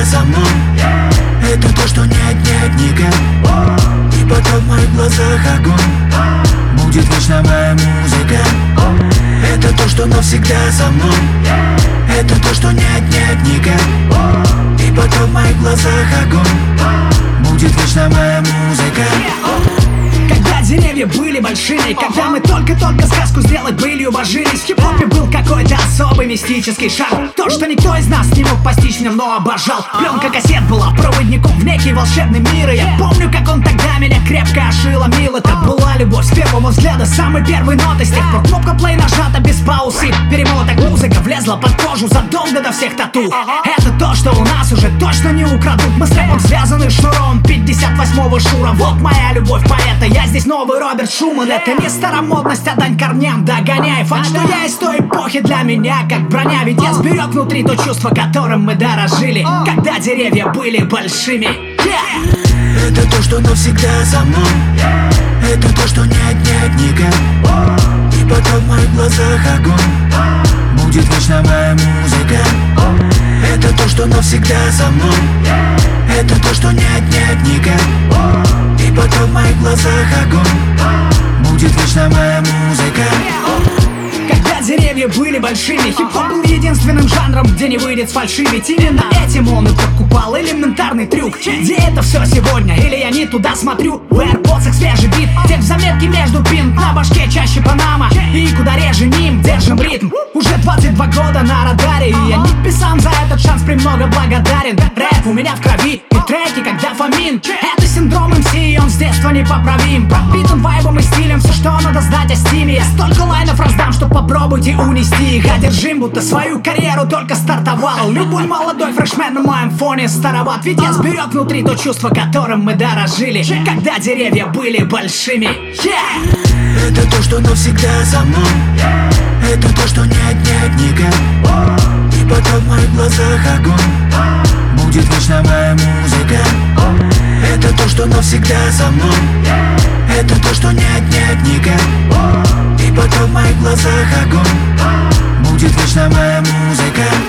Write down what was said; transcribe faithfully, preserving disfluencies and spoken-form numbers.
за мной. Это то, что нет, нет никак. И потом в моих глазах огонь. Будет вечно моя музыка. Это то, что навсегда со мной. Это то, что нет, нет никак. И потом в моих глазах огонь. Будет вечно моя музыка. Когда деревья были большими, когда мы только-только сказку сделать былью божились, в хип-хопе был какой-то особый мистический шар. То, что никто из нас не мог постичь в нем, но обожал. Пленка кассет была проводником в некий волшебный мир. И я помню, как он тогда меня крепко ошеломил. Это была любовь с первого взгляда, самой первой ноты. С тех пор кнопка плей нажата без паузы. Перемоток музыка влезла под кожу задолго до всех тату. Это то, что у нас уже точно не украдут. Мы с рэпом связаны шнуром пятьдесят восьмого Шура. Вот моя любовь поэта. Я здесь новый Роберт Шуман. Это не старомодность, а дань корням. Догоняй факт, что я из той эпохи для меня как броня. Ведь я сберег внутри то чувство, которым мы дорожили, когда деревья были большими. yeah! Это то, что навсегда за мной. Это то, что нет, нет никак. И потом в моих глазах огонь. Будет вечно моя музыка. Это то, что навсегда за мной. Это то, что нет, нет никак. И потом в моих глазах огонь. Будет вечно моя музыка. Когда деревья были большими, хип-хоп был единственным жанром, где не выйдет сфальшивить. Именно этим он и подкупал элементарный трюк. Где это все сегодня? Или я не туда смотрю? В AirPods свежий бит, текст заметки между пин. На башке чаще Панама, и куда реже ним держим ритм. Уже двадцать два года на радаре, и я не писам за этот шанс премного благодарен. Рэп у меня в крови, и треки как дофамин. Это синдром эм си, и он с детства непоправим. Пропитан вайбом и стилем, все, что надо знать о стиме. Я столько лайнов раздам, что попробуйте унести их. Одержим, будто свою карьеру только стартовал. Любой молодой фрешмен на моем фоне староват. Ведь я сберег внутри то чувство, которым мы дорожили, когда деревья были большими. yeah! Это то, что навсегда за мной. Это то, что нет, нет никак. И потом в моих глазах огонь. Будет вечно моя музыка. Это то, что навсегда за мной. Это то, что нет, нет никак. И потом в моих глазах огонь. Будет вечно моя музыка.